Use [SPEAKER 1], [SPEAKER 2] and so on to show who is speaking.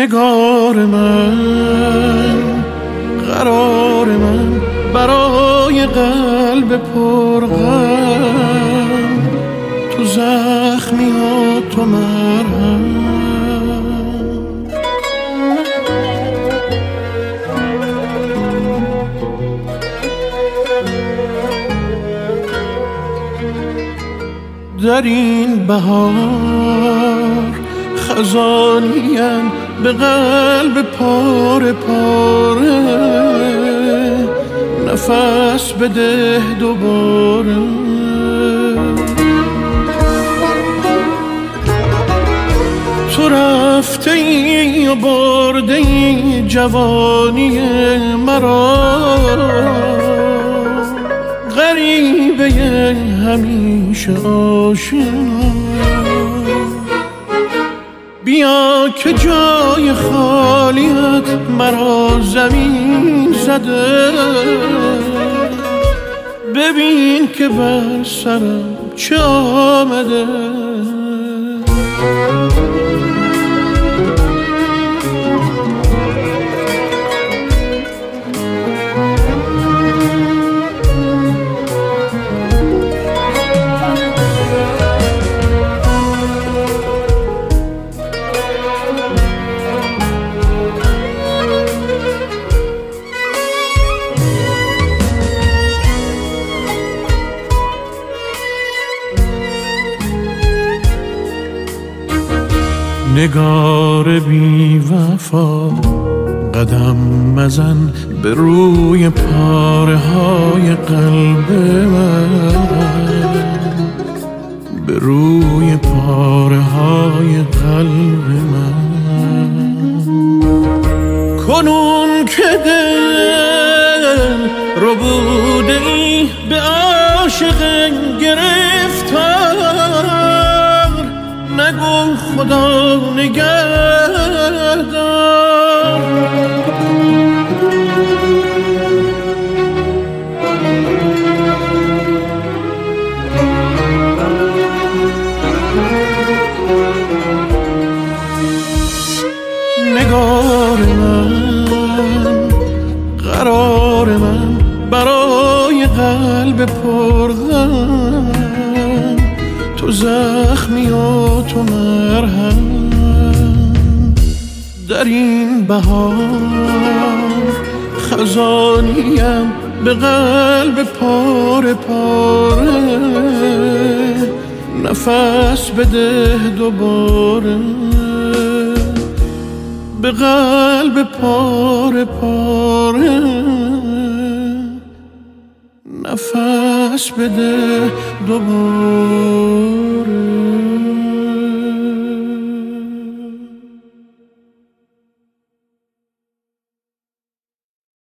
[SPEAKER 1] نگار من، قرار من، برای قلب پرغم، تو زخمی ها تو مرهم. در این بهار خزانیم به قلب پاره پاره، نفس بده دوباره. تو رفته ای و برده ای جوانی مرا، غریبه همیشه آشنا. بیا که جای خالیت مرا زمین زده، ببین که بر سرم چه آمده. نگار بی وفا قدم مزن به روی پاره های قلب من، به روی پاره های قلب من. کنون که دل رو بوده ای به عاشق گرفتار، نگو خدا نگهدار. نگار من، قرار من، برای قلب پرغم، تو زخمی و تو مرهم. در این بهار خزانیم به قلب پاره پاره، نفس بده دوباره. به قلب پاره پاره، نفس بده دوباره.